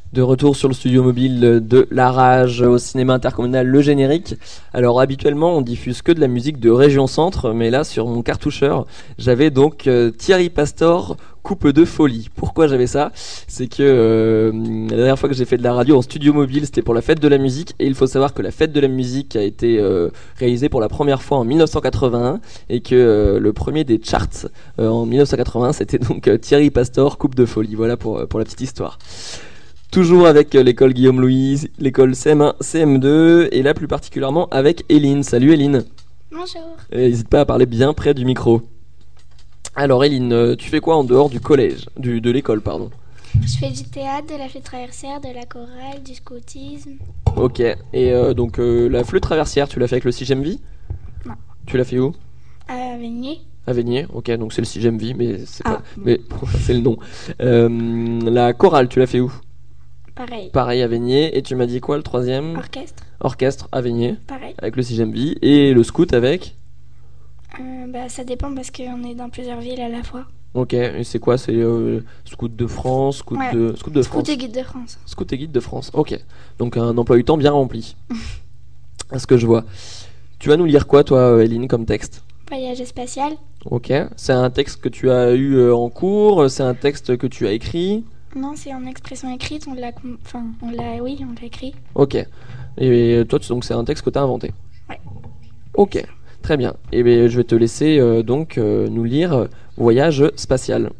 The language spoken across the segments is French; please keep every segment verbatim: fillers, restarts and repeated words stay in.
De retour sur le studio mobile de La Rage au cinéma intercommunal Le Générique. Alors habituellement on diffuse que de la musique de Région Centre, mais là sur mon cartoucheur j'avais donc euh, Thierry Pastor, Coupe de folie. Pourquoi j'avais ça? C'est que euh, la dernière fois que j'ai fait de la radio en studio mobile, c'était pour la fête de la musique, et il faut savoir que la fête de la musique a été euh, réalisée pour la première fois en dix-neuf cent quatre-vingt-un, et que euh, le premier des charts euh, en dix-neuf cent quatre-vingt-un c'était donc euh, Thierry Pastor, Coupe de folie. Voilà pour, pour la petite histoire. Toujours avec l'école Guillaume Louise, l'école C M un, C M deux, et là plus particulièrement avec Éline. Salut Éline. Bonjour. N'hésite pas à parler bien près du micro. Alors Éline, tu fais quoi en dehors du collège, du, de l'école pardon? Je fais du théâtre, de la flûte traversière, de la chorale, du scoutisme. Ok, et euh, donc euh, la flûte traversière, tu l'as fait avec le sixième Vie? Non. Tu l'as fait où? À Vénier. À Vénier, ok, donc c'est le sixième Vie, mais c'est Ah, pas, bon. mais c'est le nom. Euh, la chorale, tu l'as fait où? Pareil. Pareil à Vénier, et tu m'as dit quoi le troisième? Orchestre. Orchestre à Vénier, Pareil. avec le sixième Vie, et le scout avec? Euh, bah, ça dépend parce qu'on est dans plusieurs villes à la fois. Ok, et c'est quoi? C'est euh, Scout de France, Scout Ouais. de Scout de France. Scout et guide de France. Scout et guide de France. Ok, donc un emploi du temps bien rempli. À ce que je vois. Tu vas nous lire quoi, toi, Éline, comme texte? Voyage spatial. Ok, c'est un texte que tu as eu euh, en cours. C'est un texte que tu as écrit. Non, c'est en expression écrite. On l'a, com- enfin, on l'a, oui, on l'a écrit. Ok, et toi, tu- donc c'est un texte que tu as inventé. Ouais. Ok, très bien. Et bien, je vais te laisser euh, donc euh, nous lire euh, Voyage spatial.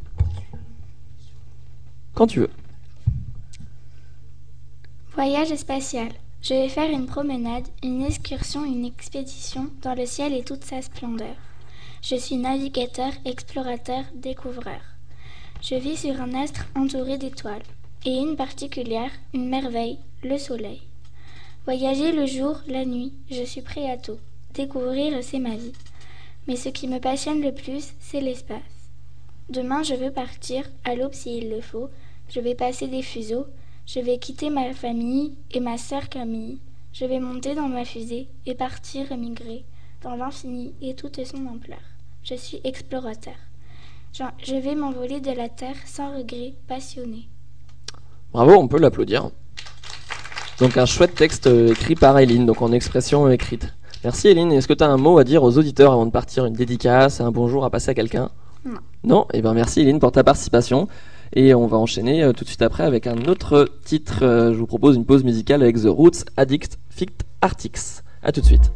Quand tu veux. Voyage spatial. Je vais faire une promenade, une excursion, une expédition dans le ciel et toute sa splendeur. Je suis navigateur, explorateur, découvreur. Je vis sur un astre entouré d'étoiles, et une particulière, une merveille, le soleil. Voyager le jour, la nuit, je suis prêt à tout. Découvrir, c'est ma vie. Mais ce qui me passionne le plus, c'est l'espace. Demain, je veux partir, à l'aube s'il le faut. Je vais passer des fuseaux. Je vais quitter ma famille et ma sœur Camille. Je vais monter dans ma fusée et partir émigrer dans l'infini et toute son ampleur. Je suis explorateur. Je vais m'envoler de la terre sans regret, passionné. Bravo, on peut l'applaudir. Donc un chouette texte euh, écrit par Éline, donc en expression euh, écrite. Merci Éline. Est-ce que tu as un mot à dire aux auditeurs avant de partir, une dédicace, un bonjour à passer à quelqu'un? Non. Non? Eh bien merci Éline pour ta participation. Et on va enchaîner euh, tout de suite après avec un autre titre. Euh, je vous propose une pause musicale avec The Roots, Addict, Fit Artics. A tout de suite.